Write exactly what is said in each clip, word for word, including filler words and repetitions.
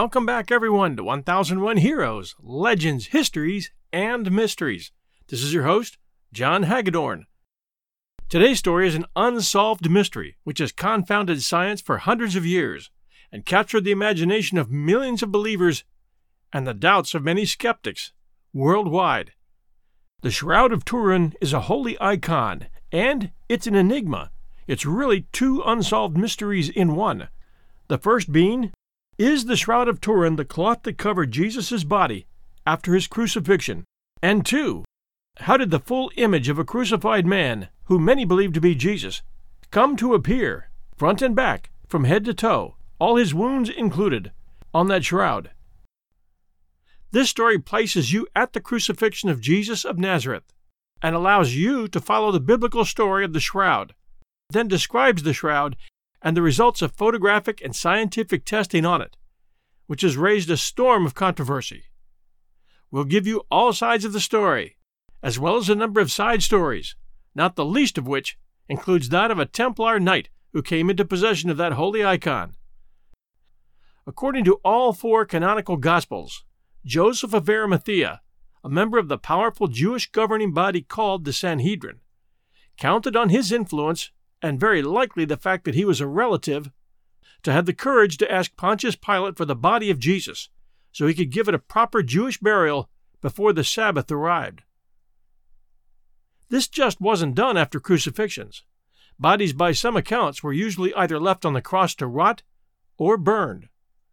Welcome back, everyone, to one thousand one Heroes, Legends, Histories, and Mysteries. This is your host, John Hagedorn. Today's story is an unsolved mystery which has confounded science for hundreds of years and captured the imagination of millions of believers and the doubts of many skeptics worldwide. The Shroud of Turin is a holy icon, and it's an enigma. It's really two unsolved mysteries in one. The first being, is the Shroud of Turin the cloth that covered Jesus' body after his crucifixion? And two, how did the full image of a crucified man, who many believe to be Jesus, come to appear, front and back, from head to toe, all his wounds included, on that shroud? This story places you at the crucifixion of Jesus of Nazareth and allows you to follow the biblical story of the shroud, then describes the shroud and the results of photographic and scientific testing on it, which has raised a storm of controversy. We'll give you all sides of the story, as well as a number of side stories, not the least of which includes that of a Templar knight who came into possession of that holy icon. According to all four canonical Gospels, Joseph of Arimathea, a member of the powerful Jewish governing body called the Sanhedrin, counted on his influence and very likely the fact that he was a relative, to have the courage to ask Pontius Pilate for the body of Jesus so he could give it a proper Jewish burial before the Sabbath arrived. This just wasn't done after crucifixions. Bodies, by some accounts, were usually either left on the cross to rot or burned.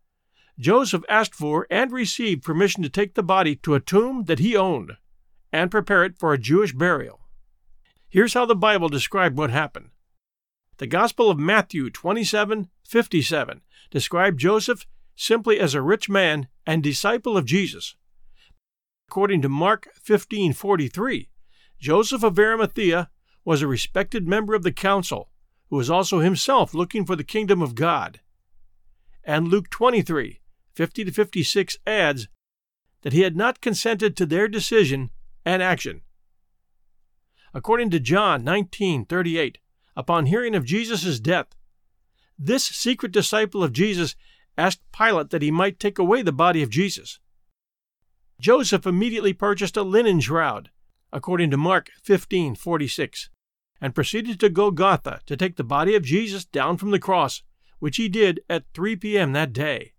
Joseph asked for and received permission to take the body to a tomb that he owned and prepare it for a Jewish burial. Here's how the Bible described what happened. The Gospel of Matthew twenty-seven fifty-seven described Joseph simply as a rich man and disciple of Jesus. According to Mark fifteen forty-three, Joseph of Arimathea was a respected member of the council who was also himself looking for the kingdom of God. And Luke twenty-three fifty to fifty-six adds that he had not consented to their decision and action. According to John nineteen thirty-eight, upon hearing of Jesus' death, this secret disciple of Jesus asked Pilate that he might take away the body of Jesus. Joseph immediately purchased a linen shroud, according to Mark fifteen forty-six, and proceeded to Golgotha to take the body of Jesus down from the cross, which he did at three p.m. that day.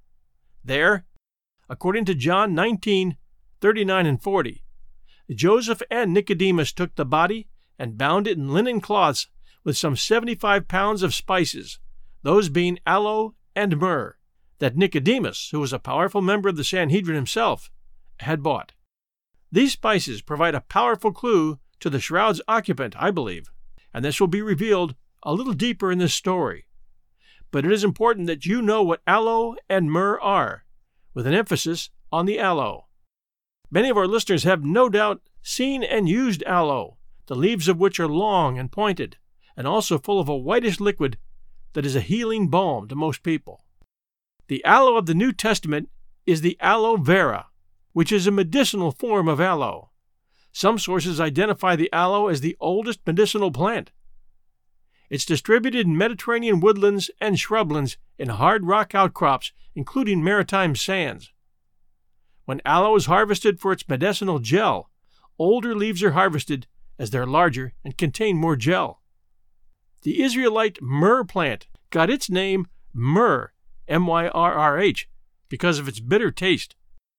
There, according to John nineteen thirty-nine and forty, Joseph and Nicodemus took the body and bound it in linen cloths with some seventy-five pounds of spices, those being aloe and myrrh, that Nicodemus, who was a powerful member of the Sanhedrin himself, had bought. These spices provide a powerful clue to the shroud's occupant, I believe, and this will be revealed a little deeper in this story. But it is important that you know what aloe and myrrh are, with an emphasis on the aloe. Many of our listeners have no doubt seen and used aloe, the leaves of which are long and pointed, and also full of a whitish liquid that is a healing balm to most people. The aloe of the New Testament is the aloe vera, which is a medicinal form of aloe. Some sources identify the aloe as the oldest medicinal plant. It's distributed in Mediterranean woodlands and shrublands in hard rock outcrops, including maritime sands. When aloe is harvested for its medicinal gel, older leaves are harvested as they're larger and contain more gel. The Israelite myrrh plant got its name myrrh, M Y R R H, because of its bitter taste.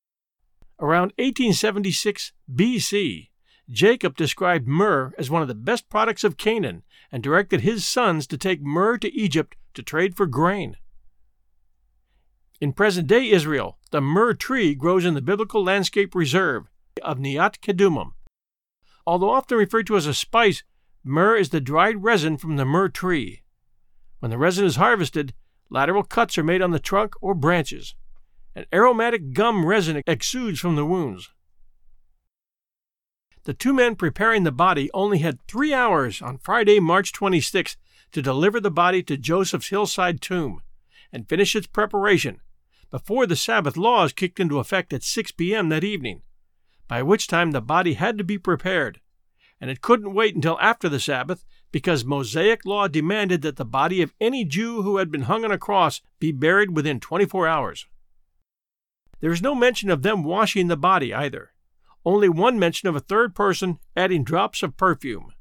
Around eighteen seventy-six B C, Jacob described myrrh as one of the best products of Canaan and directed his sons to take myrrh to Egypt to trade for grain. In present-day Israel, the myrrh tree grows in the biblical landscape reserve of Niyat Kedumim. Although often referred to as a spice, myrrh is the dried resin from the myrrh tree. When the resin is harvested, lateral cuts are made on the trunk or branches. An aromatic gum resin exudes from the wounds. The two men preparing the body only had three hours on Friday, March twenty-sixth, to deliver the body to Joseph's hillside tomb and finish its preparation before the Sabbath laws kicked into effect at six p.m. that evening, by which time the body had to be prepared, and it couldn't wait until after the Sabbath because Mosaic law demanded that the body of any Jew who had been hung on a cross be buried within twenty-four hours. There is no mention of them washing the body either. Only one mention of a third person adding drops of perfume.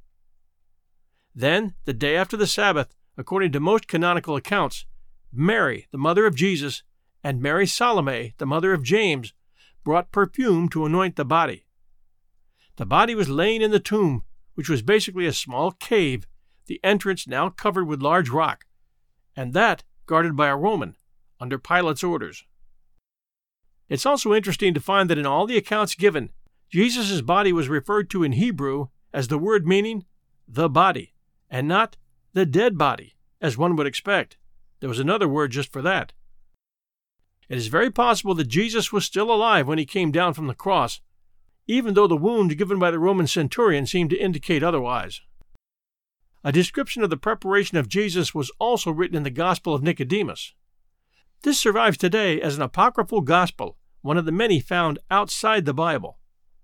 Then, the day after the Sabbath, according to most canonical accounts, Mary, the mother of Jesus, and Mary Salome, the mother of James, brought perfume to anoint the body. The body was laying in the tomb, which was basically a small cave, the entrance now covered with large rock, and that guarded by a Roman, under Pilate's orders. It's also interesting to find that in all the accounts given, Jesus' body was referred to in Hebrew as the word meaning the body, and not the dead body, as one would expect. There was another word just for that. It is very possible that Jesus was still alive when he came down from the cross, even though the wound given by the Roman centurion seemed to indicate otherwise. A description of the preparation of Jesus was also written in the Gospel of Nicodemus. This survives today as an apocryphal gospel, one of the many found outside the Bible.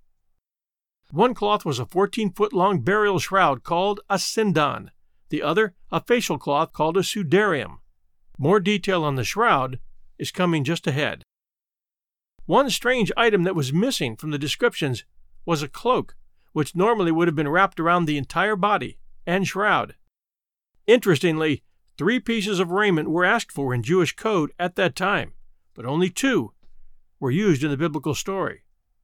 One cloth was a fourteen-foot-long burial shroud called a sindon, the other a facial cloth called a sudarium. More detail on the shroud is coming just ahead. One strange item that was missing from the descriptions was a cloak, which normally would have been wrapped around the entire body and shroud. Interestingly, three pieces of raiment were asked for in Jewish code at that time, but only two were used in the biblical story.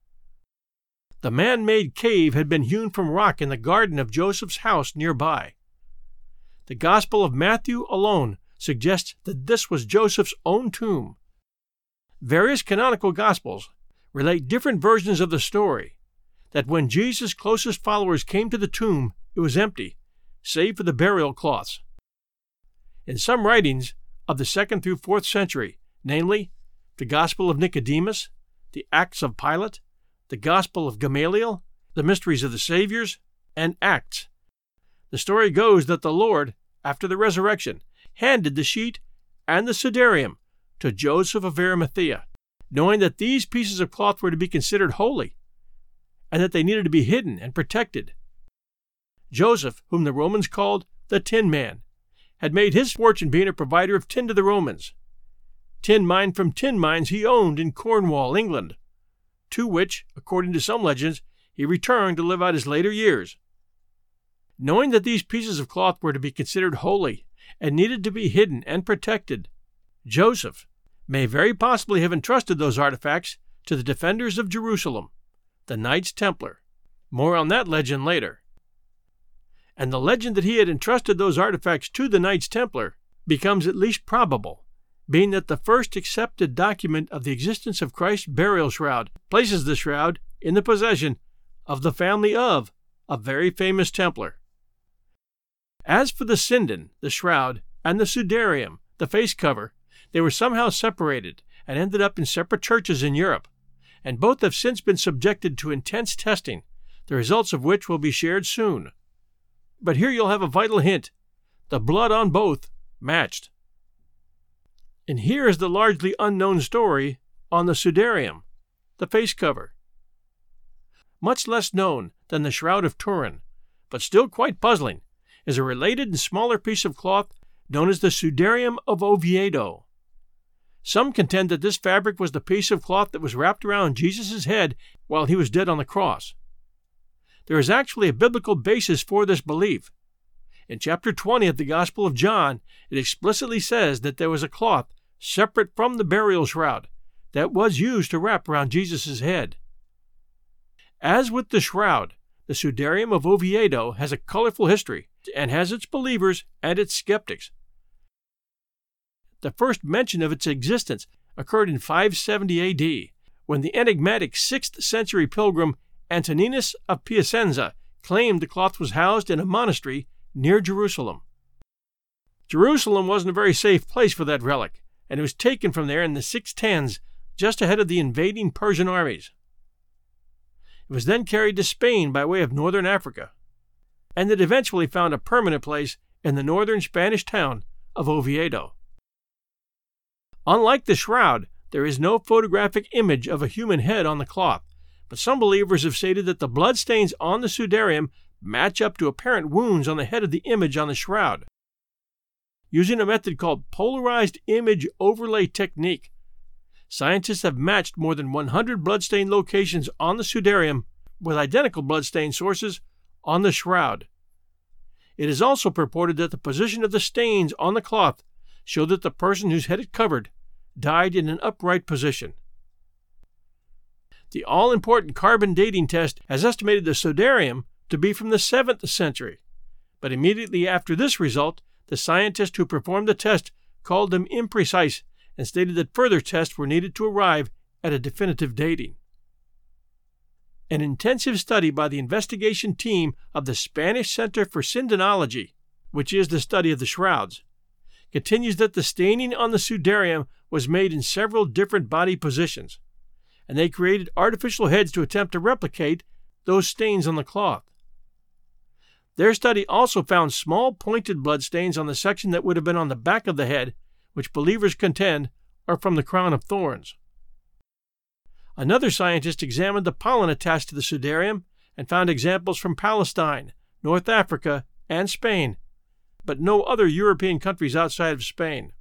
The man-made cave had been hewn from rock in the garden of Joseph's house nearby. The Gospel of Matthew alone suggests that this was Joseph's own tomb. Various canonical Gospels relate different versions of the story, that when Jesus' closest followers came to the tomb, it was empty, save for the burial cloths. In some writings of the second through fourth century, namely the Gospel of Nicodemus, the Acts of Pilate, the Gospel of Gamaliel, the Mysteries of the Saviors, and Acts, the story goes that the Lord, after the resurrection, handed the sheet and the sudarium to Joseph of Arimathea, knowing that these pieces of cloth were to be considered holy, and that they needed to be hidden and protected. Joseph, whom the Romans called the Tin Man, had made his fortune being a provider of tin to the Romans. Tin mined from tin mines he owned in Cornwall, England, to which, according to some legends, he returned to live out his later years. Knowing that these pieces of cloth were to be considered holy and needed to be hidden and protected, Joseph may very possibly have entrusted those artifacts to the defenders of Jerusalem, the Knights Templar. More on that legend later. And the legend that he had entrusted those artifacts to the Knights Templar becomes at least probable, being that the first accepted document of the existence of Christ's burial shroud places the shroud in the possession of the family of a very famous Templar. As for the sindon, the shroud, and the sudarium, the face cover, they were somehow separated and ended up in separate churches in Europe, and both have since been subjected to intense testing, the results of which will be shared soon. But here you'll have a vital hint. The blood on both matched. And here is the largely unknown story on the sudarium, the face cover. Much less known than the Shroud of Turin, but still quite puzzling, is a related and smaller piece of cloth known as the Sudarium of Oviedo. Some contend that this fabric was the piece of cloth that was wrapped around Jesus' head while he was dead on the cross. There is actually a biblical basis for this belief. In chapter twenty of the Gospel of John, it explicitly says that there was a cloth separate from the burial shroud that was used to wrap around Jesus' head. As with the shroud, the Sudarium of Oviedo has a colorful history and has its believers and its skeptics. The first mention of its existence occurred in five seventy A D, when the enigmatic sixth century pilgrim Antoninus of Piacenza claimed the cloth was housed in a monastery near Jerusalem. Jerusalem wasn't a very safe place for that relic, and it was taken from there in the six tens, just ahead of the invading Persian armies. It was then carried to Spain by way of northern Africa, and it eventually found a permanent place in the northern Spanish town of Oviedo. Unlike the shroud, there is no photographic image of a human head on the cloth, but some believers have stated that the bloodstains on the sudarium match up to apparent wounds on the head of the image on the shroud. Using a method called polarized image overlay technique, scientists have matched more than one hundred bloodstain locations on the Sudarium with identical bloodstain sources on the shroud. It is also purported that the position of the stains on the cloth showed that the person whose head it covered died in an upright position. The all-important carbon dating test has estimated the Sudarium to be from the seventh century, but immediately after this result, the scientist who performed the test called them imprecise and stated that further tests were needed to arrive at a definitive dating. An intensive study by the investigation team of the Spanish Center for Syndenology, which is the study of the shrouds, continues that the staining on the Sudarium was made in several different body positions, and they created artificial heads to attempt to replicate those stains on the cloth. Their study also found small pointed blood stains on the section that would have been on the back of the head, which believers contend are from the crown of thorns. Another scientist examined the pollen attached to the Sudarium and found examples from Palestine, North Africa, and Spain, but no other European countries outside of Spain.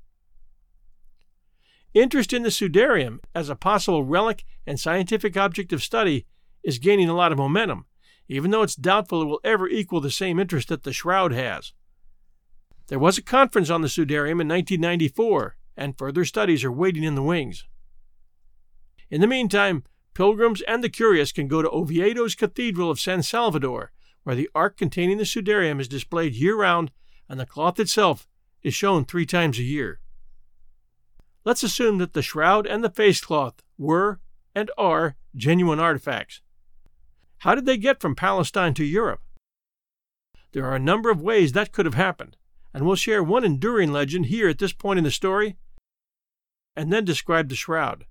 Interest in the Sudarium as a possible relic and scientific object of study is gaining a lot of momentum, even though it's doubtful it will ever equal the same interest that the shroud has. There was a conference on the Sudarium in nineteen ninety-four, and further studies are waiting in the wings. In the meantime, pilgrims and the curious can go to Oviedo's Cathedral of San Salvador, where the ark containing the Sudarium is displayed year-round and the cloth itself is shown three times a year. Let's assume that the shroud and the face cloth were and are genuine artifacts. How did they get from Palestine to Europe? There are a number of ways that could have happened, and we'll share one enduring legend here at this point in the story, and then describe the shroud.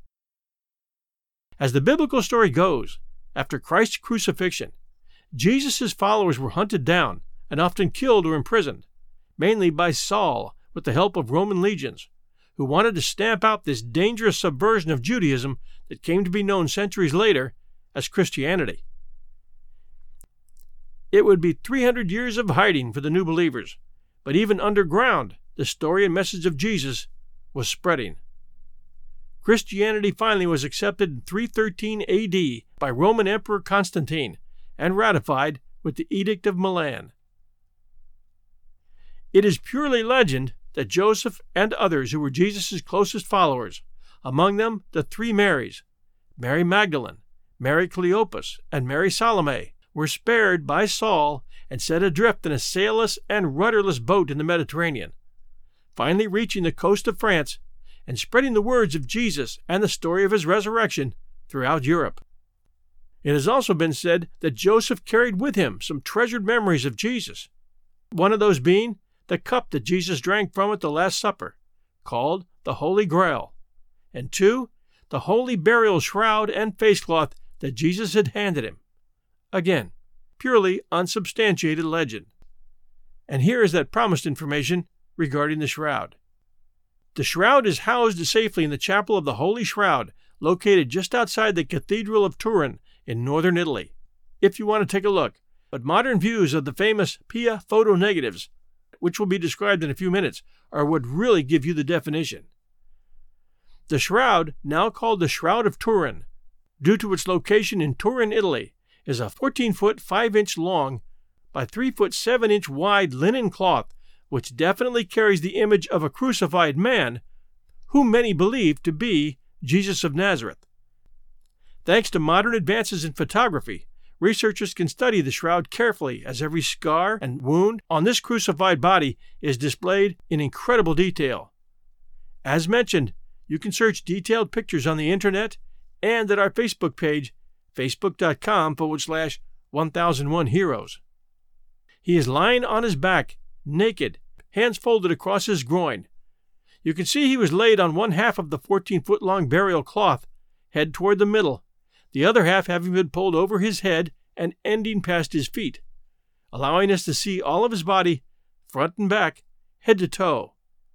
As the biblical story goes, after Christ's crucifixion, Jesus' followers were hunted down and often killed or imprisoned, mainly by Saul with the help of Roman legions, who wanted to stamp out this dangerous subversion of Judaism that came to be known centuries later as Christianity. It would be three hundred years of hiding for the new believers, but even underground, the story and message of Jesus was spreading. Christianity finally was accepted in three thirteen A D by Roman Emperor Constantine and ratified with the Edict of Milan. It is purely legend that Joseph and others who were Jesus' closest followers, among them the three Marys, Mary Magdalene, Mary Cleopas, and Mary Salome, were spared by Saul and set adrift in a sailless and rudderless boat in the Mediterranean, finally reaching the coast of France and spreading the words of Jesus and the story of his resurrection throughout Europe. It has also been said that Joseph carried with him some treasured memories of Jesus, one of those being the cup that Jesus drank from at the Last Supper, called the Holy Grail, and two, the holy burial shroud and face cloth that Jesus had handed him. Again, purely unsubstantiated legend. And here is that promised information regarding the shroud. The shroud is housed safely in the Chapel of the Holy Shroud, located just outside the Cathedral of Turin in northern Italy, if you want to take a look. But modern views of the famous Pia photo negatives, which will be described in a few minutes, are what really give you the definition. The shroud, now called the Shroud of Turin, due to its location in Turin, Italy, is a fourteen foot five inch long by three foot seven inch wide linen cloth, which definitely carries the image of a crucified man, whom many believe to be Jesus of Nazareth. Thanks to modern advances in photography, researchers can study the shroud carefully, as every scar and wound on this crucified body is displayed in incredible detail. As mentioned, you can search detailed pictures on the internet and at our Facebook page, facebook.com forward slash 1001 Heroes. He is lying on his back, naked, hands folded across his groin. You can see he was laid on one half of the fourteen foot long burial cloth, head toward the middle, the other half having been pulled over his head and ending past his feet, allowing us to see all of his body, front and back, head to toe.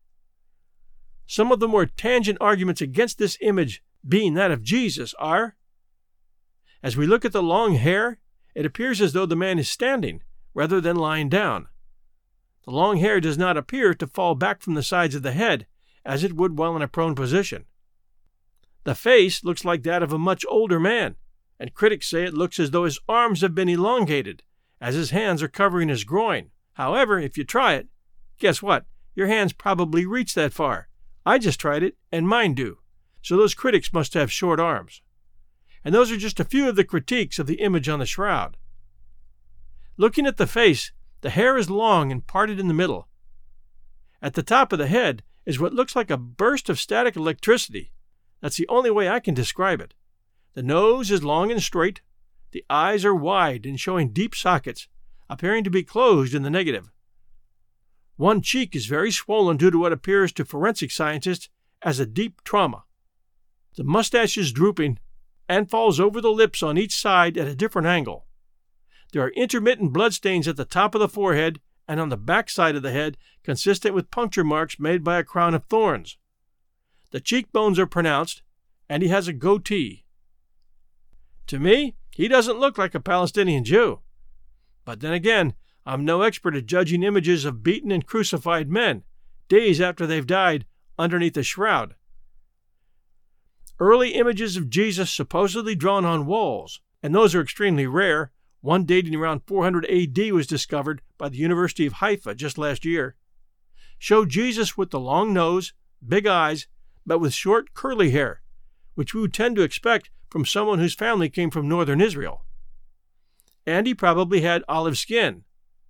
Some of the more tangent arguments against this image being that of Jesus are: as we look at the long hair, it appears as though the man is standing rather than lying down. The long hair does not appear to fall back from the sides of the head, as it would while in a prone position. The face looks like that of a much older man, and critics say it looks as though his arms have been elongated, as his hands are covering his groin. However, if you try it, guess what? Your hands probably reach that far. I just tried it, and mine do. So those critics must have short arms. And those are just a few of the critiques of the image on the shroud. Looking at the face, the hair is long and parted in the middle. At the top of the head is what looks like a burst of static electricity. That's the only way I can describe it. The nose is long and straight. The eyes are wide and showing deep sockets, appearing to be closed in the negative. One cheek is very swollen due to what appears to forensic scientists as a deep trauma. The mustache is drooping and falls over the lips on each side at a different angle. There are intermittent bloodstains at the top of the forehead and on the back side of the head, consistent with puncture marks made by a crown of thorns. The cheekbones are pronounced, and he has a goatee. To me, he doesn't look like a Palestinian Jew. But then again, I'm no expert at judging images of beaten and crucified men, days after they've died, underneath a shroud. Early images of Jesus supposedly drawn on walls, and those are extremely rare. One dating around four hundred A D was discovered by the University of Haifa just last year, show Jesus with the long nose, big eyes, but with short curly hair, which we would tend to expect from someone whose family came from northern Israel. And he probably had olive skin.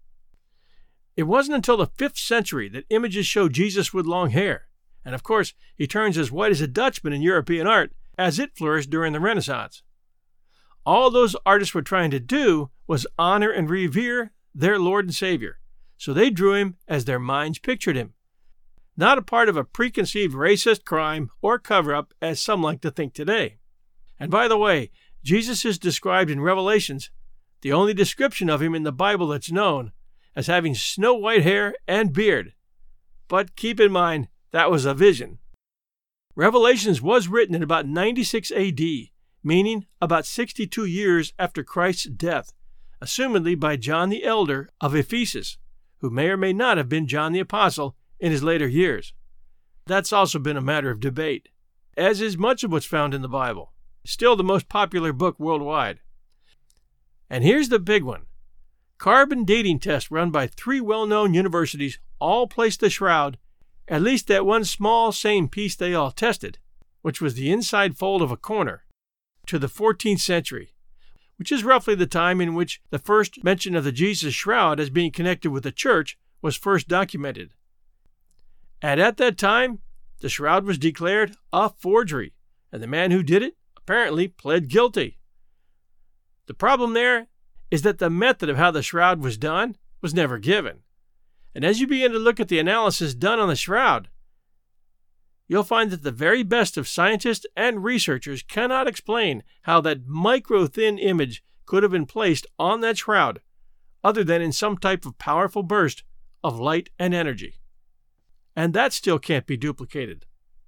It wasn't until the fifth century that images show Jesus with long hair, and of course he turns as white as a Dutchman in European art, as it flourished during the Renaissance. All those artists were trying to do was honor and revere their Lord and Savior, so they drew him as their minds pictured him, not a part of a preconceived racist crime or cover-up as some like to think today. And by the way, Jesus is described in Revelations, the only description of him in the Bible that's known, as having snow-white hair and beard. But keep in mind, that was a vision. Revelations was written in about ninety-six A D, meaning about sixty-two years after Christ's death, assumedly by John the Elder of Ephesus, who may or may not have been John the Apostle in his later years. That's also been a matter of debate, as is much of what's found in the Bible, still the most popular book worldwide. And here's the big one. Carbon dating tests run by three well-known universities all placed the shroud, at least that one small same piece they all tested, which was the inside fold of a corner, to the fourteenth century, which is roughly the time in which the first mention of the Jesus shroud as being connected with the church was first documented. And at that time, the shroud was declared a forgery, and the man who did it apparently pled guilty. The problem there is that the method of how the shroud was done was never given. And as you begin to look at the analysis done on the shroud, you'll find that the very best of scientists and researchers cannot explain how that micro-thin image could have been placed on that shroud, other than in some type of powerful burst of light and energy. And that still can't be duplicated.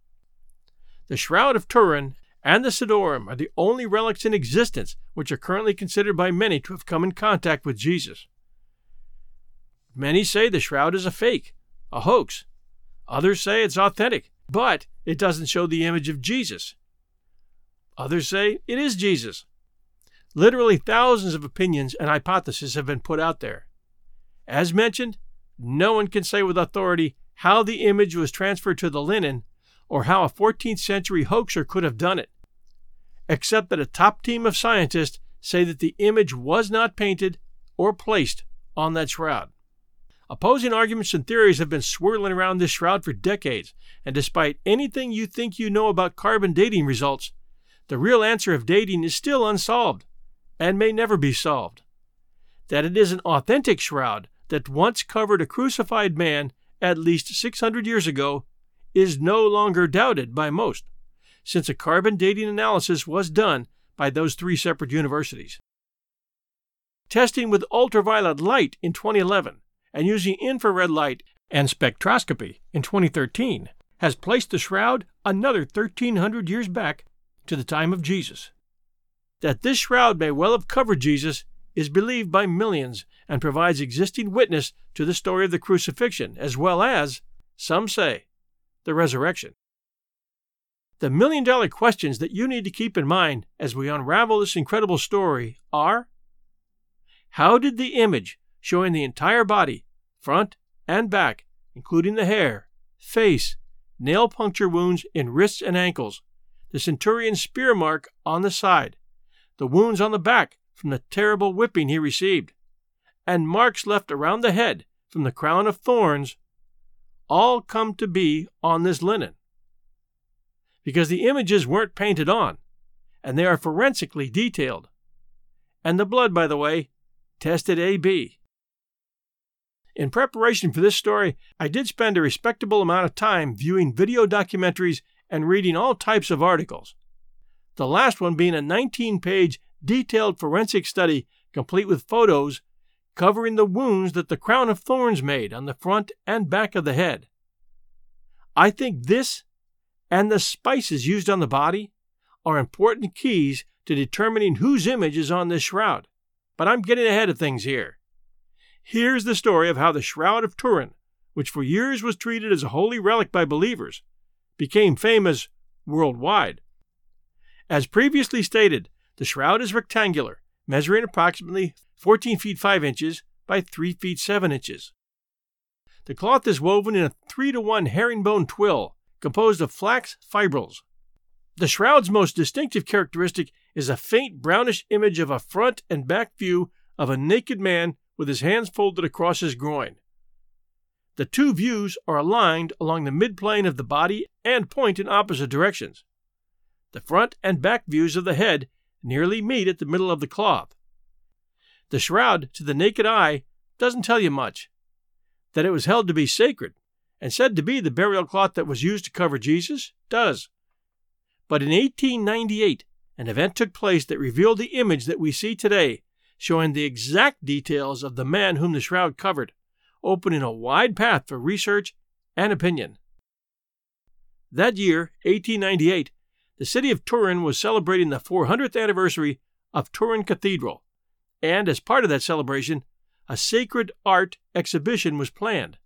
The Shroud of Turin and the Sidorum are the only relics in existence which are currently considered by many to have come in contact with Jesus. Many say the shroud is a fake, a hoax. Others say it's authentic, but it doesn't show the image of Jesus. Others say it is Jesus. Literally thousands of opinions and hypotheses have been put out there. As mentioned, no one can say with authority how the image was transferred to the linen or how a fourteenth century hoaxer could have done it, except that a top team of scientists say that the image was not painted or placed on that shroud. Opposing arguments and theories have been swirling around this shroud for decades, and despite anything you think you know about carbon dating results, the real answer of dating is still unsolved, and may never be solved. That it is an authentic shroud that once covered a crucified man at least six hundred years ago is no longer doubted by most, since a carbon dating analysis was done by those three separate universities. Testing with ultraviolet light in twenty eleven and using infrared light and spectroscopy in twenty thirteen has placed the shroud another thirteen hundred years back to the time of Jesus. That this shroud may well have covered Jesus is believed by millions and provides existing witness to the story of the crucifixion, as well as, some say, the resurrection. The million-dollar questions that you need to keep in mind as we unravel this incredible story are: how did the image showing the entire body, front and back, including the hair, face, nail puncture wounds in wrists and ankles, the centurion's spear mark on the side, the wounds on the back from the terrible whipping he received, and marks left around the head from the crown of thorns, all come to be on this linen? Because the images weren't painted on, and they are forensically detailed. And the blood, by the way, tested A B. In preparation for this story, I did spend a respectable amount of time viewing video documentaries and reading all types of articles. The last one being a nineteen-page detailed forensic study complete with photos covering the wounds that the crown of thorns made on the front and back of the head. I think this and the spices used on the body are important keys to determining whose image is on this shroud. But I'm getting ahead of things here. Here's the story of how the Shroud of Turin, which for years was treated as a holy relic by believers, became famous worldwide. As previously stated, the shroud is rectangular, measuring approximately fourteen feet five inches by three feet seven inches. The cloth is woven in a three to one herringbone twill, composed of flax fibrils. The shroud's most distinctive characteristic is a faint brownish image of a front and back view of a naked man with his hands folded across his groin. The two views are aligned along the midplane of the body and point in opposite directions. The front and back views of the head nearly meet at the middle of the cloth. The shroud, to the naked eye, doesn't tell you much. That it was held to be sacred and said to be the burial cloth that was used to cover Jesus does. But in eighteen ninety-eight, an event took place that revealed the image that we see today, showing the exact details of the man whom the shroud covered, opening a wide path for research and opinion. That year, eighteen ninety-eight, the city of Turin was celebrating the four hundredth anniversary of Turin Cathedral, and as part of that celebration, a sacred art exhibition was planned.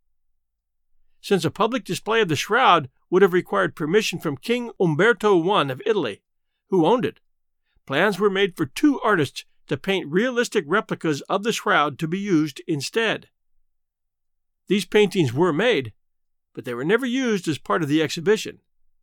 Since a public display of the shroud would have required permission from King Umberto the First of Italy, who owned it, plans were made for two artists to paint realistic replicas of the shroud to be used instead. These paintings were made, but they were never used as part of the exhibition.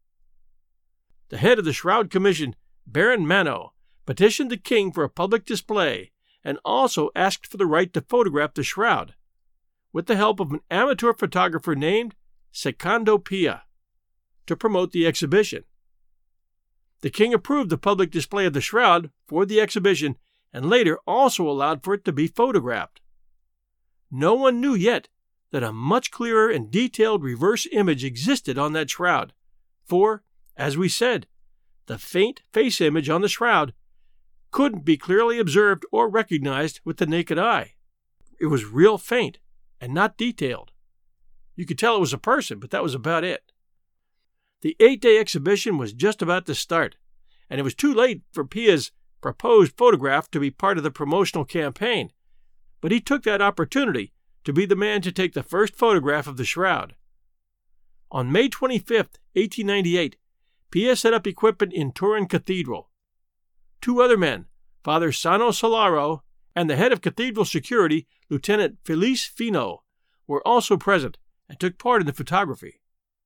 The head of the Shroud Commission, Baron Manno, petitioned the king for a public display and also asked for the right to photograph the shroud, with the help of an amateur photographer named Secondo Pia, to promote the exhibition. The king approved the public display of the shroud for the exhibition and later also allowed for it to be photographed. No one knew yet that a much clearer and detailed reverse image existed on that shroud, for, as we said, the faint face image on the shroud couldn't be clearly observed or recognized with the naked eye. It was real faint and not detailed. You could tell it was a person, but that was about it. The eight-day exhibition was just about to start, and it was too late for Pia's proposed photograph to be part of the promotional campaign, but he took that opportunity to be the man to take the first photograph of the shroud. On May twenty-fifth, eighteen ninety-eight, Pia set up equipment in Turin Cathedral. Two other men, Father Sano Solaro and the head of cathedral security, Lieutenant Felice Fino, were also present and took part in the photography.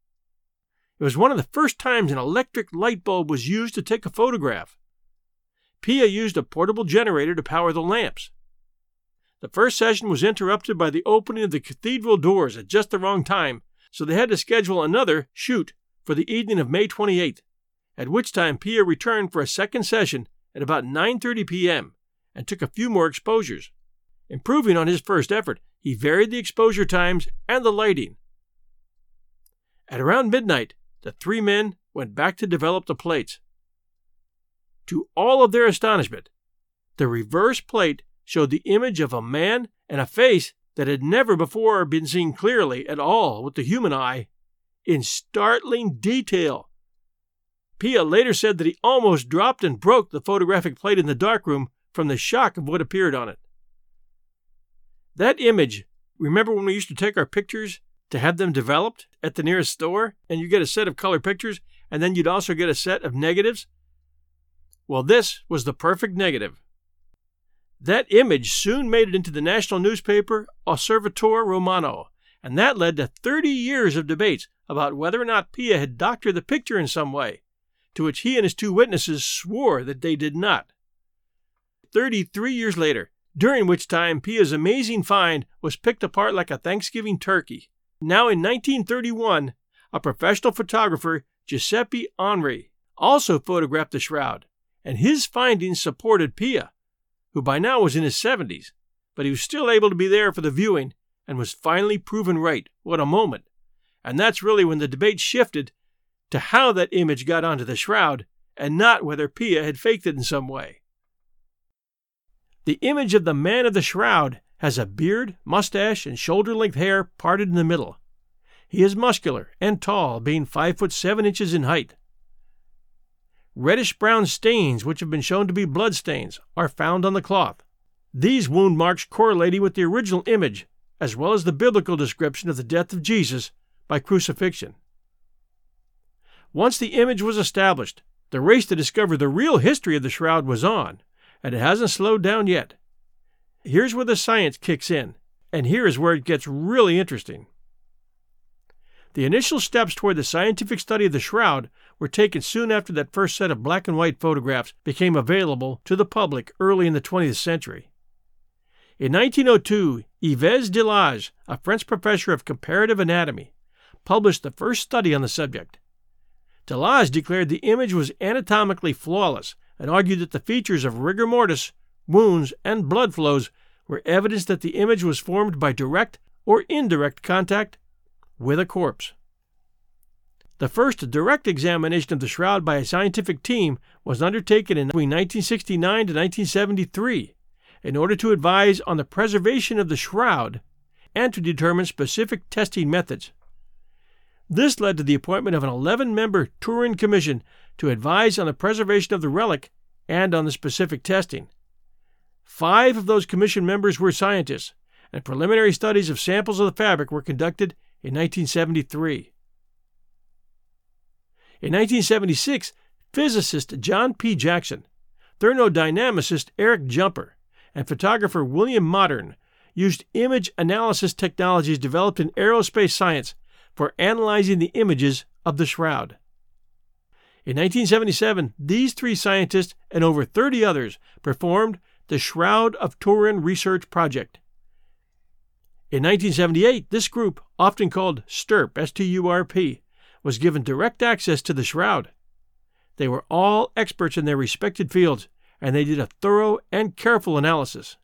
It was one of the first times an electric light bulb was used to take a photograph. Pia used a portable generator to power the lamps. The first session was interrupted by the opening of the cathedral doors at just the wrong time, so they had to schedule another shoot for the evening of May twenty-eighth, at which time Pia returned for a second session at about nine thirty p.m. and took a few more exposures. Improving on his first effort, he varied the exposure times and the lighting. At around midnight, the three men went back to develop the plates. To all of their astonishment, the reverse plate showed the image of a man and a face that had never before been seen clearly at all with the human eye, in startling detail. Pia later said that he almost dropped and broke the photographic plate in the darkroom from the shock of what appeared on it. That image, remember when we used to take our pictures to have them developed at the nearest store, and you get a set of color pictures, and then you'd also get a set of negatives? Well, this was the perfect negative. That image soon made it into the national newspaper Osservatore Romano, and that led to thirty years of debates about whether or not Pia had doctored the picture in some way, to which he and his two witnesses swore that they did not. Thirty-three years later, during which time Pia's amazing find was picked apart like a Thanksgiving turkey. Now in nineteen thirty-one, a professional photographer, Giuseppe Henri, also photographed the shroud, and his findings supported Pia, who by now was in his seventies, but he was still able to be there for the viewing and was finally proven right. What a moment. And that's really when the debate shifted to how that image got onto the shroud and not whether Pia had faked it in some way. The image of the man of the shroud has a beard, mustache, and shoulder-length hair parted in the middle. He is muscular and tall, being five foot seven inches in height. Reddish-brown stains, which have been shown to be blood stains, are found on the cloth. These wound marks correlating with the original image, as well as the biblical description of the death of Jesus by crucifixion. Once the image was established, the race to discover the real history of the shroud was on, and it hasn't slowed down yet. Here's where the science kicks in, and here is where it gets really interesting. The initial steps toward the scientific study of the shroud were taken soon after that first set of black and white photographs became available to the public early in the twentieth century. In nineteen oh two, Yves Delage, a French professor of comparative anatomy, published the first study on the subject. Delage declared the image was anatomically flawless and argued that the features of rigor mortis, wounds, and blood flows were evidence that the image was formed by direct or indirect contact with a corpse. The first direct examination of the shroud by a scientific team was undertaken in between nineteen sixty-nine to nineteen seventy-three in order to advise on the preservation of the shroud and to determine specific testing methods. This led to the appointment of an eleven-member Turin Commission to advise on the preservation of the relic and on the specific testing. Five of those commission members were scientists, and preliminary studies of samples of the fabric were conducted in nineteen seventy-three. In nineteen seventy-six, physicist John P. Jackson, thermodynamicist Eric Jumper, and photographer William Modern used image analysis technologies developed in aerospace science for analyzing the images of the shroud. In nineteen seventy-seven, these three scientists and over thirty others performed the Shroud of Turin Research Project. In nineteen seventy-eight, this group, often called STURP, S T U R P, was given direct access to the shroud. They were all experts in their respected fields, and they did a thorough and careful analysis.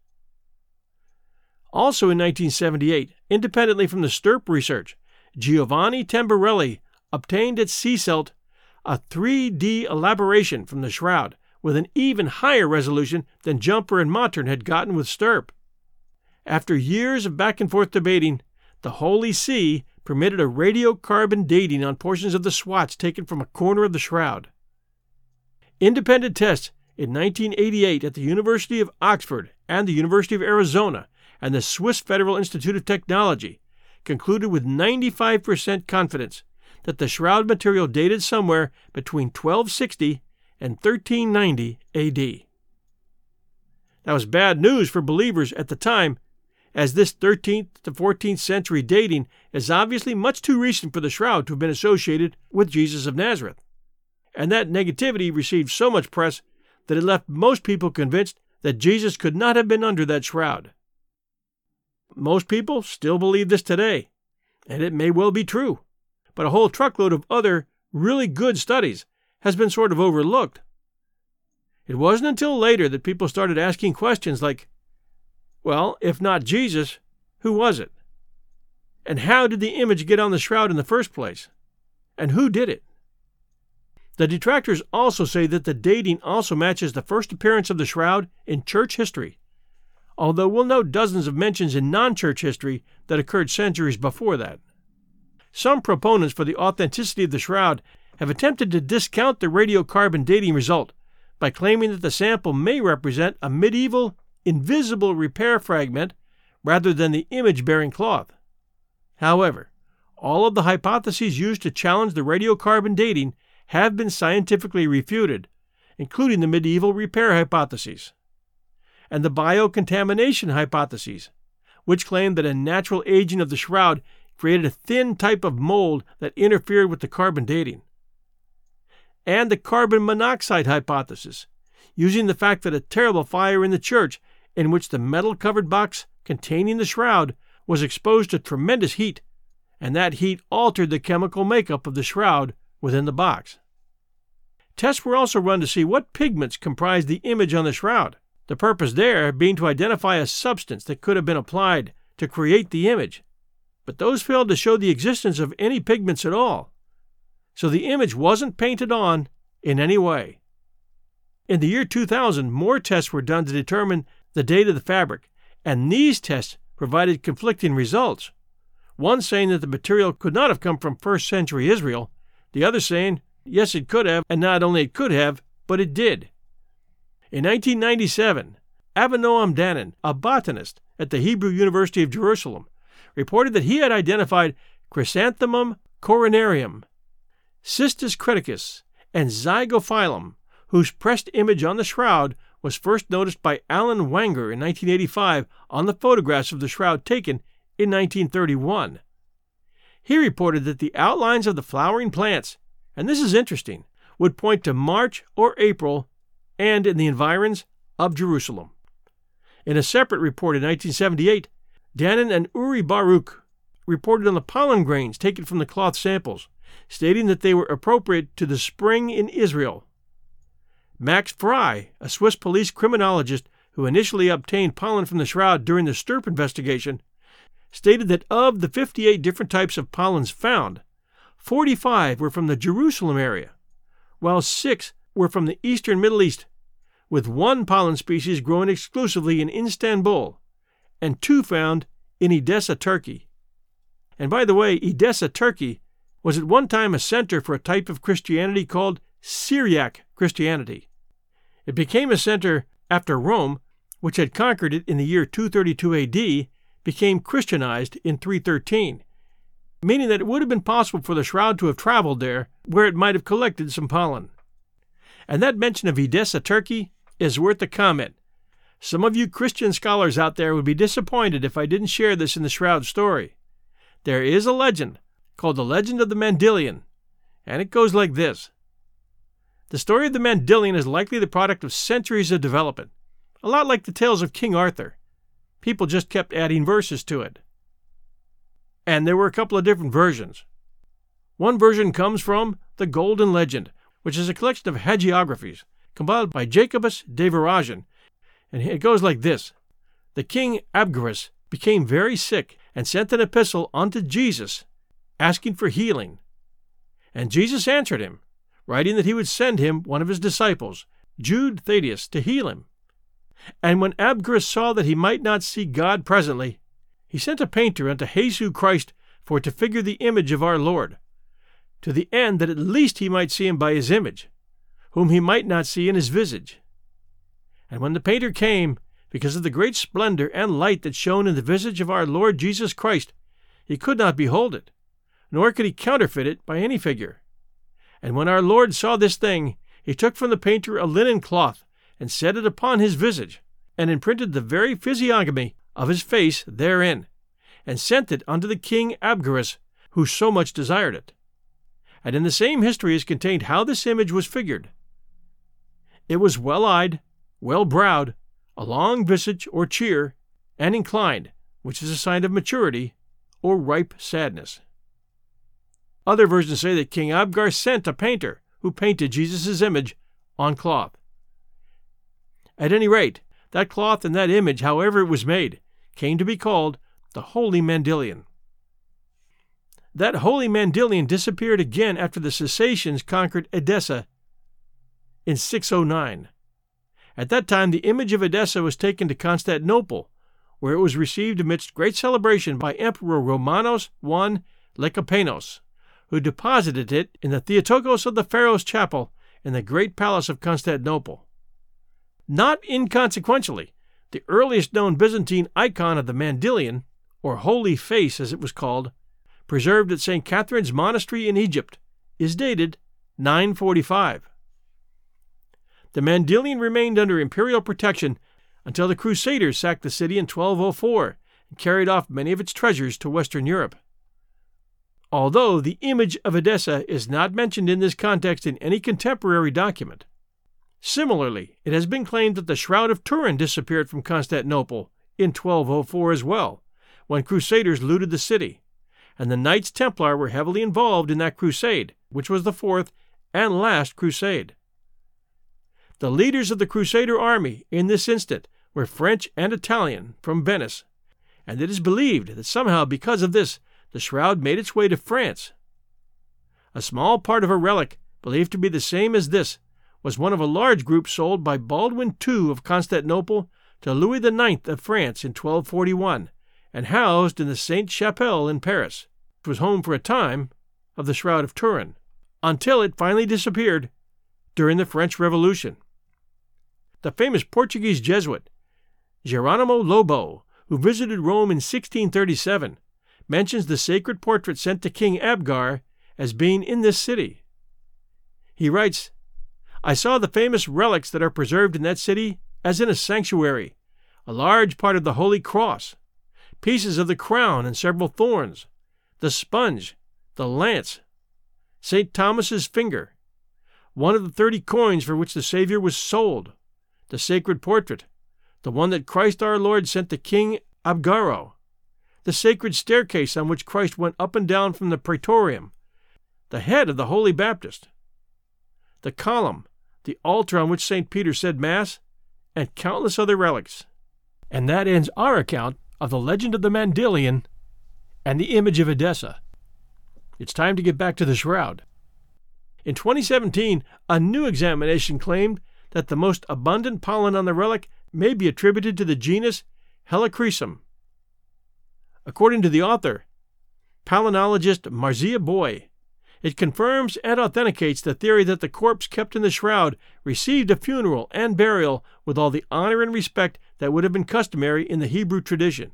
Also in nineteen seventy-eight, independently from the STURP research, Giovanni Tamburelli obtained at CSELT a three D elaboration from the shroud with an even higher resolution than Jumper and Modern had gotten with STURP. After years of back-and-forth debating, the Holy See permitted a radiocarbon dating on portions of the swatch taken from a corner of the shroud. Independent tests in nineteen eighty-eight at the University of Oxford and the University of Arizona and the Swiss Federal Institute of Technology concluded with ninety-five percent confidence that the shroud material dated somewhere between twelve sixty and thirteen ninety A D. That was bad news for believers at the time, as this thirteenth to fourteenth century dating is obviously much too recent for the shroud to have been associated with Jesus of Nazareth. And that negativity received so much press that it left most people convinced that Jesus could not have been under that shroud. Most people still believe this today, and it may well be true, but a whole truckload of other really good studies has been sort of overlooked. It wasn't until later that people started asking questions like, well, if not Jesus, who was it? And how did the image get on the shroud in the first place? And who did it? The detractors also say that the dating also matches the first appearance of the shroud in church history, although we'll note dozens of mentions in non-church history that occurred centuries before that. Some proponents for the authenticity of the shroud have attempted to discount the radiocarbon dating result by claiming that the sample may represent a medieval, invisible repair fragment rather than the image-bearing cloth. However, all of the hypotheses used to challenge the radiocarbon dating have been scientifically refuted, including the medieval repair hypotheses and the biocontamination hypotheses, which claimed that a natural aging of the shroud created a thin type of mold that interfered with the carbon dating, and the carbon monoxide hypothesis, using the fact that a terrible fire in the church in which the metal-covered box containing the shroud was exposed to tremendous heat, and that heat altered the chemical makeup of the shroud within the box. Tests were also run to see what pigments comprised the image on the shroud, the purpose there being to identify a substance that could have been applied to create the image, but those failed to show the existence of any pigments at all, so the image wasn't painted on in any way. In the year two thousand, more tests were done to determine the date of the fabric, and these tests provided conflicting results, one saying that the material could not have come from first century Israel, the other saying, yes, it could have, and not only it could have, but it did. In nineteen ninety-seven, Avinoam Danon, a botanist at the Hebrew University of Jerusalem, reported that he had identified Chrysanthemum coronarium, Cistus creticus, and Zygophyllum, whose pressed image on the shroud was first noticed by Alan Wanger in nineteen eighty-five on the photographs of the shroud taken in nineteen thirty-one. He reported that the outlines of the flowering plants, and this is interesting, would point to March or April and in the environs of Jerusalem. In a separate report in nineteen seventy-eight, Danon and Uri Baruch reported on the pollen grains taken from the cloth samples, stating that they were appropriate to the spring in Israel. Max Frey, a Swiss police criminologist who initially obtained pollen from the shroud during the Sturp investigation, stated that of the fifty-eight different types of pollens found, forty-five were from the Jerusalem area, while six were from the eastern Middle East, with one pollen species grown exclusively in Istanbul, and two found in Edessa, Turkey. And by the way, Edessa, Turkey was at one time a center for a type of Christianity called Syriac Christianity. It became a center after Rome, which had conquered it in the year two thirty-two A D, became Christianized in three thirteen, meaning that it would have been possible for the shroud to have traveled there, where it might have collected some pollen. And that mention of Edessa, Turkey, is worth a comment. Some of you Christian scholars out there would be disappointed if I didn't share this in the shroud story. There is a legend called the Legend of the Mandylion, and it goes like this. The story of the Mandylion is likely the product of centuries of development, a lot like the tales of King Arthur. People just kept adding verses to it. And there were a couple of different versions. One version comes from the Golden Legend, which is a collection of hagiographies compiled by Jacobus de Veragen, and it goes like this. The king Abgarus became very sick and sent an epistle unto Jesus, asking for healing. And Jesus answered him, writing that he would send him one of his disciples, Jude Thaddeus, to heal him. And when Abgarus saw that he might not see God presently, he sent a painter unto Jesu Christ for to figure the image of our Lord, to the end that at least he might see him by his image, whom he might not see in his visage. And when the painter came, because of the great splendor and light that shone in the visage of our Lord Jesus Christ, he could not behold it, nor could he counterfeit it by any figure. And when our Lord saw this thing, he took from the painter a linen cloth, and set it upon his visage, and imprinted the very physiognomy of his face therein, and sent it unto the king Abgarus, who so much desired it. And in the same history is contained how this image was figured. It was well-eyed, well-browed, a long visage or cheer, and inclined, which is a sign of maturity or ripe sadness. Other versions say that King Abgar sent a painter who painted Jesus' image on cloth. At any rate, that cloth and that image, however it was made, came to be called the Holy Mandylion. That Holy Mandylion disappeared again after the Sassanians conquered Edessa in six oh nine. At that time, the image of Edessa was taken to Constantinople, where it was received amidst great celebration by Emperor Romanos I Lecapenus, who deposited it in the Theotokos of the Pharaoh's chapel in the great palace of Constantinople. Not inconsequentially, the earliest known Byzantine icon of the Mandylion, or Holy Face as it was called, preserved at Saint Catherine's Monastery in Egypt, is dated nine forty-five. The Mandylion remained under imperial protection until the Crusaders sacked the city in twelve oh four and carried off many of its treasures to Western Europe. Although the image of Edessa is not mentioned in this context in any contemporary document. Similarly, it has been claimed that the Shroud of Turin disappeared from Constantinople in twelve oh four as well, when Crusaders looted the city, and the Knights Templar were heavily involved in that crusade, which was the fourth and last crusade. The leaders of the Crusader army in this instant were French and Italian from Venice, and it is believed that somehow because of this the shroud made its way to France. A small part of a relic, believed to be the same as this, was one of a large group sold by Baldwin the Second of Constantinople to Louis the Ninth of France in twelve forty-one, and housed in the Sainte-Chapelle in Paris, which was home for a time of the Shroud of Turin, until it finally disappeared during the French Revolution. The famous Portuguese Jesuit, Geronimo Lobo, who visited Rome in sixteen thirty-seven, mentions the sacred portrait sent to King Abgar as being in this city. He writes, "I saw the famous relics that are preserved in that city as in a sanctuary, a large part of the Holy Cross, pieces of the crown and several thorns, the sponge, the lance, Saint Thomas's finger, one of the thirty coins for which the Savior was sold, the sacred portrait, the one that Christ our Lord sent to King Abgaro, the sacred staircase on which Christ went up and down from the Praetorium, the head of the Holy Baptist, the column, the altar on which Saint Peter said Mass, and countless other relics." And that ends our account of the legend of the Mandylion and the image of Edessa. It's time to get back to the shroud. In twenty seventeen, a new examination claimed that the most abundant pollen on the relic may be attributed to the genus Helichrysum. According to the author, palynologist Marzieh Boy, it confirms and authenticates the theory that the corpse kept in the shroud received a funeral and burial with all the honor and respect that would have been customary in the Hebrew tradition.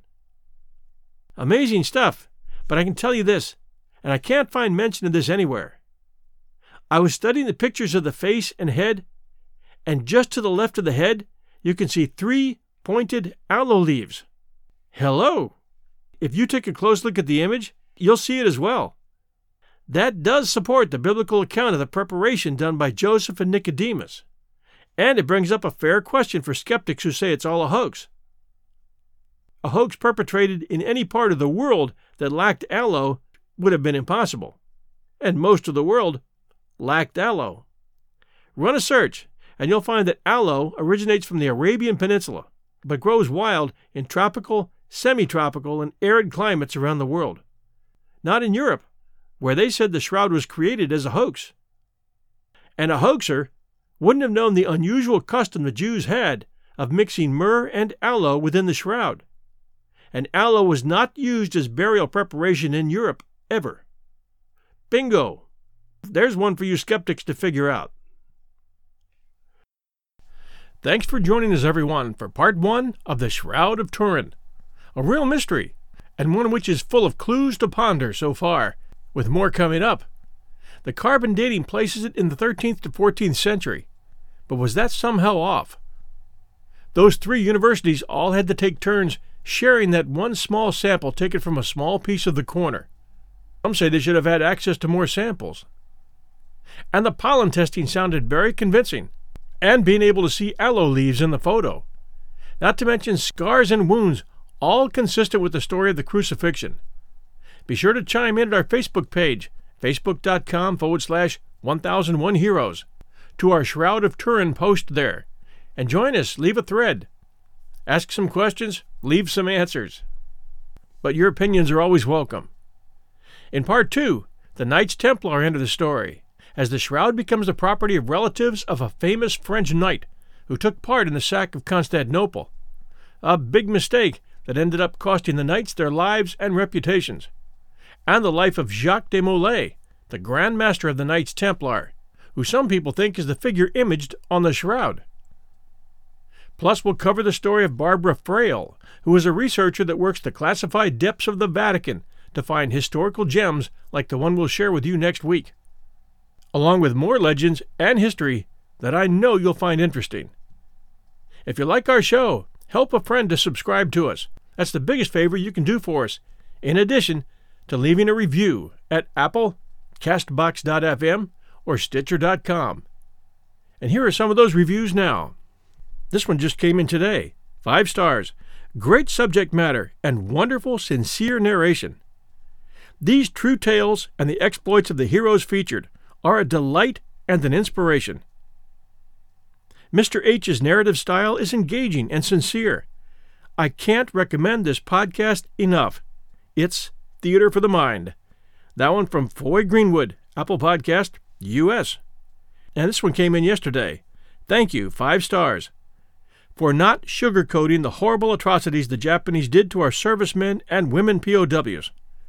Amazing stuff, but I can tell you this, and I can't find mention of this anywhere. I was studying the pictures of the face and head, and just to the left of the head, you can see three pointed aloe leaves. Hello! If you take a close look at the image, you'll see it as well. That does support the biblical account of the preparation done by Joseph and Nicodemus, and it brings up a fair question for skeptics who say it's all a hoax. A hoax perpetrated in any part of the world that lacked aloe would have been impossible, and most of the world lacked aloe. Run a search, and you'll find that aloe originates from the Arabian Peninsula, but grows wild in tropical, semi-tropical, and arid climates around the world. Not in Europe, where they said the shroud was created as a hoax. And a hoaxer wouldn't have known the unusual custom the Jews had of mixing myrrh and aloe within the shroud. And aloe was not used as burial preparation in Europe ever. Bingo! There's one for you skeptics to figure out. Thanks for joining us, everyone, for part one of the Shroud of Turin. A real mystery, and one which is full of clues to ponder so far, with more coming up. The carbon dating places it in the thirteenth to fourteenth century, but was that somehow off? Those three universities all had to take turns sharing that one small sample taken from a small piece of the corner. Some say they should have had access to more samples. And the pollen testing sounded very convincing, and being able to see aloe leaves in the photo. Not to mention scars and wounds, all consistent with the story of the crucifixion. Be sure to chime in at our Facebook page, facebook.com forward slash 1001 Heroes, to our Shroud of Turin post there, and join us, leave a thread. Ask some questions, leave some answers. But your opinions are always welcome. In part two, the Knights Templar enter the story, as the shroud becomes the property of relatives of a famous French knight who took part in the sack of Constantinople. A big mistake that ended up costing the knights their lives and reputations, and the life of Jacques de Molay, the Grand Master of the Knights Templar, who some people think is the figure imaged on the shroud. Plus, we'll cover the story of Barbara Frail, who is a researcher that works to classify depths of the Vatican to find historical gems like the one we'll share with you next week. along with more legends and history that I know you'll find interesting. If you like our show, help a friend to subscribe to us. That's the biggest favor you can do for us, in addition to leaving a review at Apple, Castbox dot f m, or Stitcher dot com. And here are some of those reviews now. This one just came in today. Five stars. Great subject matter and wonderful, sincere narration. These true tales and the exploits of the heroes featured are a delight and an inspiration. Mister H's narrative style is engaging and sincere. I can't recommend this podcast enough. It's theater for the mind. That one from Foy Greenwood, Apple Podcast, U S. And this one came in yesterday. Thank you, five stars, for not sugarcoating the horrible atrocities the Japanese did to our servicemen and women P O Ws.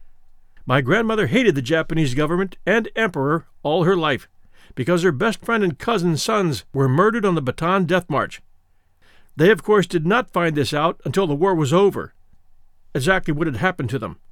My grandmother hated the Japanese government and emperor all her life because her best friend and cousin's sons were murdered on the Bataan Death March. They, of course, did not find this out until the war was over, exactly what had happened to them.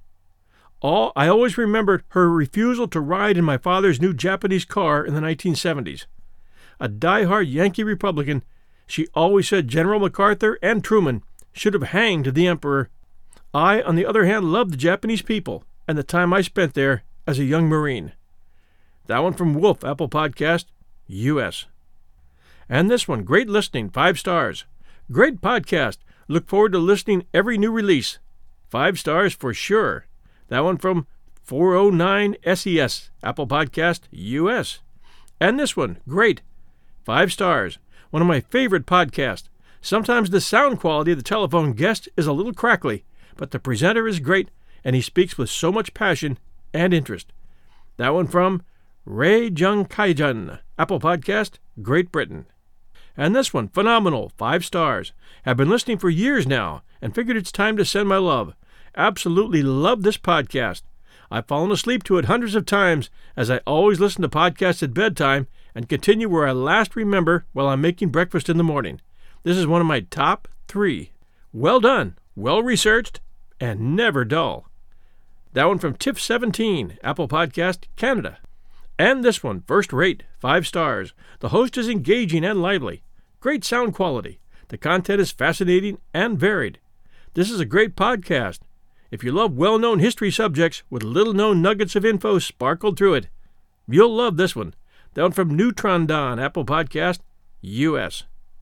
All, I always remembered her refusal to ride in my father's new Japanese car in the nineteen seventies. A die-hard Yankee Republican, she always said General MacArthur and Truman should have hanged the emperor. I, on the other hand, loved the Japanese people and the time I spent there as a young Marine. That one from Wolf, Apple Podcast, U S. And this one, great listening, five stars. Great podcast. Look forward to listening every new release. Five stars for sure. That one from four oh nine S E S, Apple Podcast, U S. And this one, great. Five stars. One of my favorite podcasts. Sometimes the sound quality of the telephone guest is a little crackly, but the presenter is great, and he speaks with so much passion and interest. That one from Ray Jung Kaijan, Apple Podcast, Great Britain. And this one, phenomenal, five stars. Have been listening for years now, and figured it's time to send my love. Absolutely love this podcast. I've fallen asleep to it hundreds of times, as I always listen to podcasts at bedtime, and continue where I last remember while I'm making breakfast in the morning. This is one of my top three. Well done, well researched, and never dull. That one from Tiff seventeen, Apple Podcast, Canada. And this one, first rate, five stars. The host is engaging and lively. Great sound quality. The content is fascinating and varied. This is a great podcast. If you love well-known history subjects with little-known nuggets of info sparkled through it, you'll love this one. That one from Neutron Don, Apple Podcast, U S.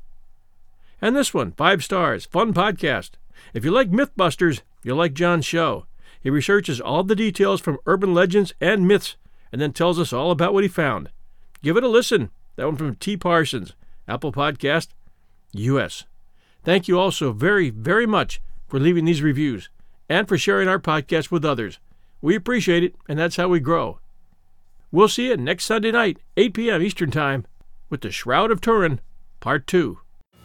And this one, five stars, fun podcast. If you like Mythbusters, you'll like John's show. He researches all the details from urban legends and myths, and then tells us all about what he found. Give it a listen. That one from T. Parsons, Apple Podcast, U S. Thank you all so very, very much for leaving these reviews and for sharing our podcast with others. We appreciate it, and that's how we grow. We'll see you next Sunday night, eight p.m. Eastern Time, with The Shroud of Turin, Part two.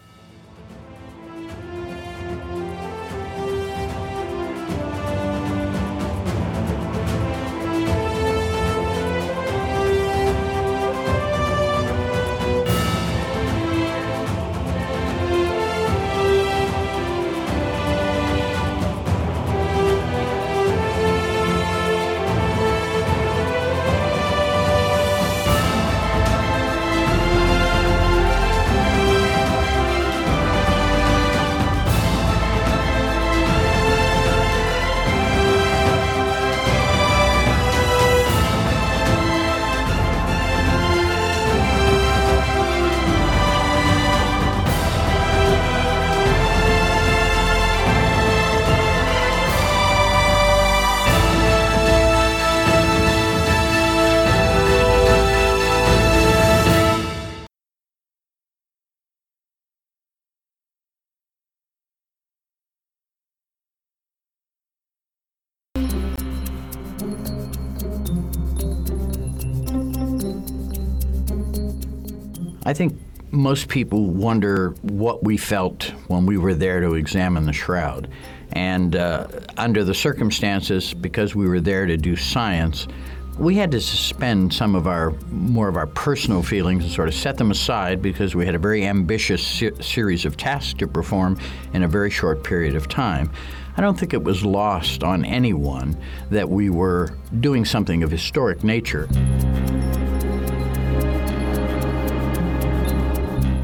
I think most people wonder what we felt when we were there to examine the shroud. And uh, under the circumstances, because we were there to do science, we had to suspend some of our, more of our personal feelings and sort of set them aside because we had a very ambitious se- series of tasks to perform in a very short period of time. I don't think it was lost on anyone that we were doing something of historic nature.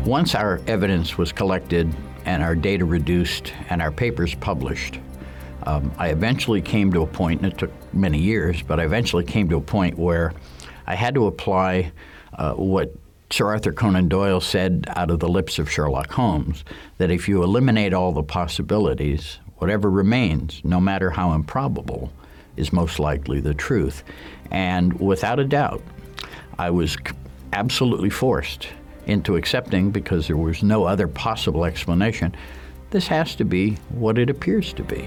Once our evidence was collected and our data reduced and our papers published, um, I eventually came to a point, and it took many years, but I eventually came to a point where I had to apply uh, what Sir Arthur Conan Doyle said out of the lips of Sherlock Holmes, that if you eliminate all the possibilities, whatever remains, no matter how improbable, is most likely the truth. And without a doubt, I was absolutely forced into accepting, because there was no other possible explanation, this has to be what it appears to be.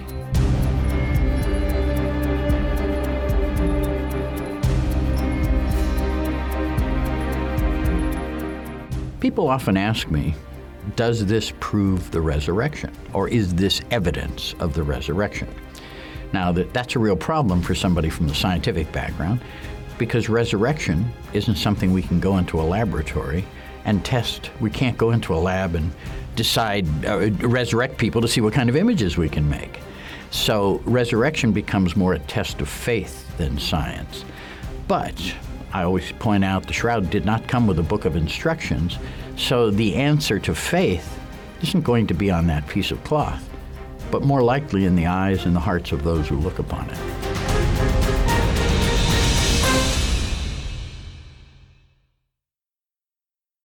People often ask me, does this prove the resurrection? Or is this evidence of the resurrection? Now, that, that's a real problem for somebody from the scientific background, because resurrection isn't something we can go into a laboratory and test. We can't go into a lab and decide, uh, resurrect people to see what kind of images we can make. So resurrection becomes more a test of faith than science. But I always point out the shroud did not come with a book of instructions, so the answer to faith isn't going to be on that piece of cloth, but more likely in the eyes and the hearts of those who look upon it.